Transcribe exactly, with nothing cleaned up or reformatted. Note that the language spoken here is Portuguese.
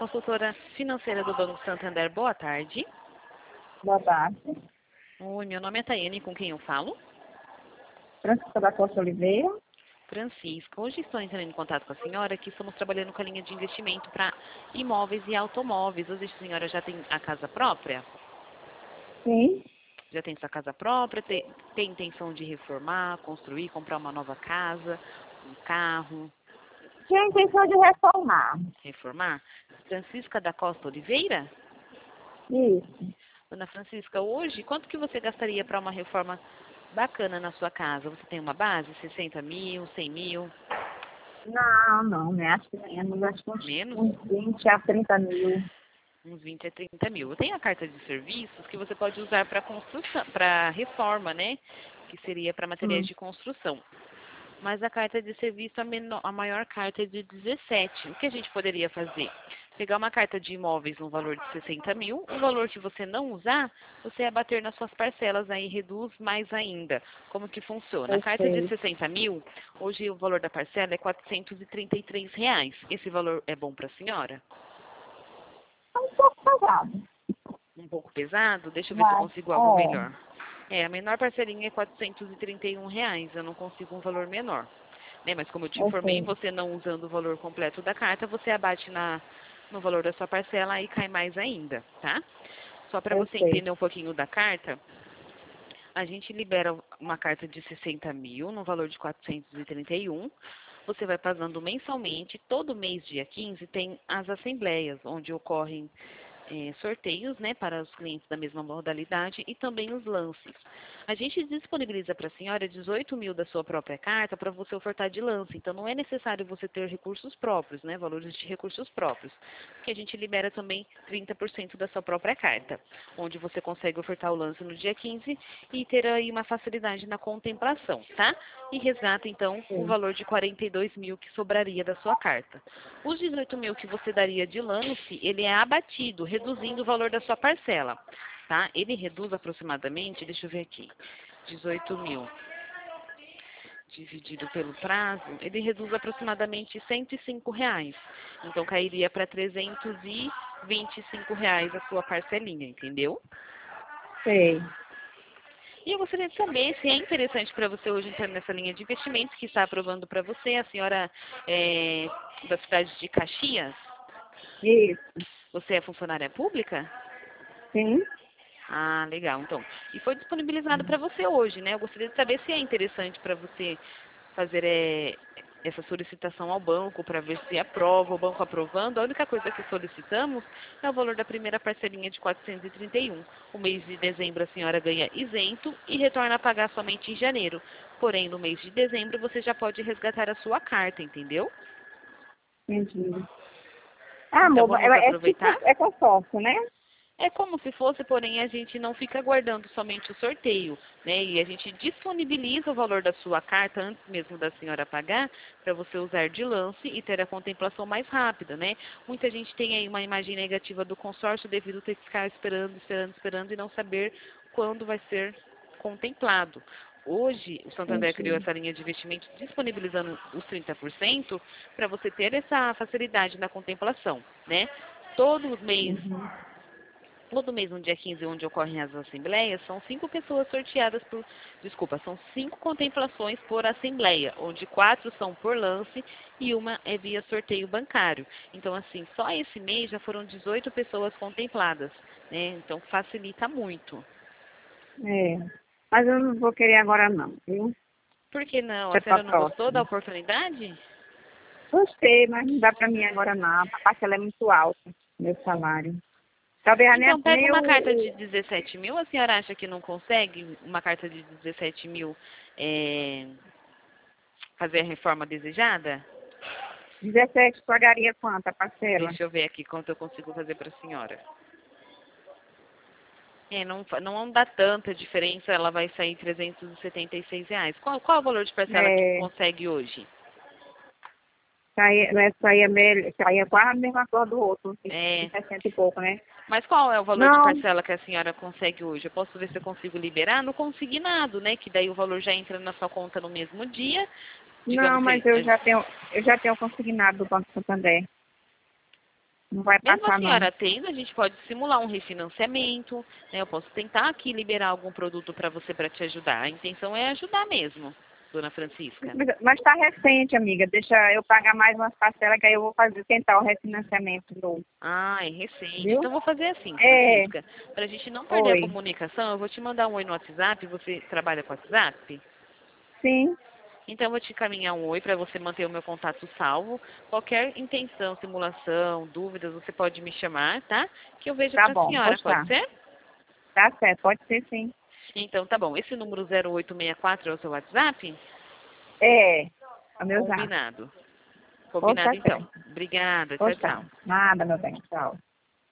consultora financeira do Banco Santander. Boa tarde. Boa tarde. Oi, meu nome é Tayane, com quem eu falo? Francisca da Costa Oliveira. Francisca, hoje estou entrando em contato com a senhora, que estamos trabalhando com a linha de investimento para imóveis e automóveis. Hoje a senhora já tem a casa própria? Sim. Já tem sua casa própria? Tem, tem intenção de reformar, construir, comprar uma nova casa, um carro? Tinha a intenção de reformar. Reformar? Francisca da Costa Oliveira? Isso. Dona Francisca, hoje, quanto que você gastaria para uma reforma bacana na sua casa? Você tem uma base? sessenta mil, cem mil? Não, não, né? Acho que menos. Acho que uns, Menos? uns vinte a trinta mil. Uns vinte a trinta mil. Eu tenho a carta de serviços que você pode usar para construção, para reforma, né? Que seria para materiais Hum. de construção. Mas a carta de serviço, a, menor, a maior carta é de dezessete. O que a gente poderia fazer? Pegar uma carta de imóveis no valor de sessenta mil, o valor que você não usar, você abater nas suas parcelas, aí reduz mais ainda. Como que funciona? A Eu carta de sei. sessenta mil, hoje o valor da parcela é quatrocentos e trinta e três reais. Esse valor é bom para a senhora? É um pouco pesado. Um pouco pesado? Deixa eu ver se eu Mas, consigo algo é. melhor. É, a menor parcelinha é quatrocentos e trinta e um reais, eu não consigo um valor menor. Né? Mas como eu te Eu informei, sei. você não usando o valor completo da carta, você abate na, no valor da sua parcela e cai mais ainda, tá? Só para Eu você sei. entender um pouquinho da carta, a gente libera uma carta de sessenta mil no valor de quatrocentos e trinta e um. Você vai pagando mensalmente. Todo mês, dia quinze, tem as assembleias, onde ocorrem eh, sorteios, né, para os clientes da mesma modalidade e também os lances. A gente disponibiliza para a senhora dezoito mil da sua própria carta para você ofertar de lance. Então, não é necessário você ter recursos próprios, né, valores de recursos próprios. Porque a gente libera também trinta por cento da sua própria carta, onde você consegue ofertar o lance no dia quinze e ter aí uma facilidade na contemplação, tá? E resgata, então, o Sim. valor de quarenta e dois mil que sobraria da sua carta. Os dezoito mil que você daria de lance, ele é abatido, reduzindo o valor da sua parcela, tá? Ele reduz aproximadamente, deixa eu ver aqui, dezoito mil dividido pelo prazo, ele reduz aproximadamente cento e cinco reais. Então, cairia para trezentos e vinte e cinco reais a sua parcelinha, entendeu? Sei. E eu gostaria de saber se é interessante para você hoje entrar nessa linha de investimentos que está aprovando para você, a senhora é da cidade de Caxias. Isso. Você é funcionária pública? Sim. Ah, legal. Então, e foi disponibilizado para você hoje, né? Eu gostaria de saber se é interessante para você fazer é, essa solicitação ao banco para ver se aprova, o banco aprovando. A única coisa que solicitamos é o valor da primeira parcelinha de quatrocentos e trinta e um. O mês de dezembro a senhora ganha isento e retorna a pagar somente em janeiro. Porém, no mês de dezembro você já pode resgatar a sua carta, entendeu? Entendi. Ah, Então, amor, vamos é, é tipo, aproveitar? é consórcio, né? É como se fosse, porém a gente não fica aguardando somente o sorteio, né? E a gente disponibiliza o valor da sua carta antes mesmo da senhora pagar, para você usar de lance e ter a contemplação mais rápida, né? Muita gente tem aí uma imagem negativa do consórcio devido a ter que ficar esperando, esperando, esperando e não saber quando vai ser contemplado. Hoje, o Santander criou Entendi. essa linha de investimentos disponibilizando os trinta por cento para você ter essa facilidade na contemplação, né? Todo mês Uhum. Todo mês, no dia quinze, onde ocorrem as assembleias, são cinco pessoas sorteadas por... Desculpa, são cinco contemplações por assembleia, onde quatro são por lance e uma é via sorteio bancário. Então, assim, só esse mês já foram dezoito pessoas contempladas, né? Então, facilita muito. É. Mas eu não vou querer agora não, viu? Por que não? A É pra senhora não gostou da próxima. oportunidade? Gostei, mas não dá pra mim agora não. A parcela é muito alta, meu salário. Talvez nem, Então, pega nem uma o, carta de o dezessete mil, a senhora acha que não consegue uma carta de dezessete mil é, fazer a reforma desejada? dezessete pagaria quanto a parcela? Deixa eu ver aqui quanto eu consigo fazer para a senhora. É, não, fa- não dá tanta diferença, ela vai sair trezentos e setenta e seis reais. Qual, qual é o valor de parcela que É, consegue hoje? saía, né, saía, mel- saía quase a mesma coisa do outro, É, sessenta e pouco, né? mas qual é o valor de Não, parcela que a senhora consegue hoje? Eu posso ver se eu consigo liberar no consignado, né? Que daí o valor já entra na sua conta no mesmo dia. não, Digamos mas que eu já tenho, eu já tenho consignado do Banco Santander. Não vai Mesmo a passar, não. senhora tendo, a gente pode simular um refinanciamento, né? Eu posso tentar aqui liberar algum produto para você para te ajudar. A intenção é ajudar mesmo, dona Francisca. Mas está recente, amiga. Deixa eu pagar mais umas parcelas que aí eu vou fazer, tentar o refinanciamento novo. Ah, é recente. Viu? Então vou fazer assim, É. Francisca. Para a gente não perder a Oi. comunicação, eu vou te mandar um oi no WhatsApp. Você trabalha com WhatsApp? Sim. Então eu vou te encaminhar um oi para você manter o meu contato salvo. Qualquer intenção, simulação, dúvidas, você pode me chamar, tá? Que eu vejo Tá para a bom, senhora, pode postar. ser? Tá certo, pode ser sim. Então tá bom. Esse número zero oito seis quatro é o seu WhatsApp? É. É o meu zap. Combinado. Pois Combinado tá então. certo. Obrigada. Tchau, Pois tá. tchau. Nada, meu bem. Tchau.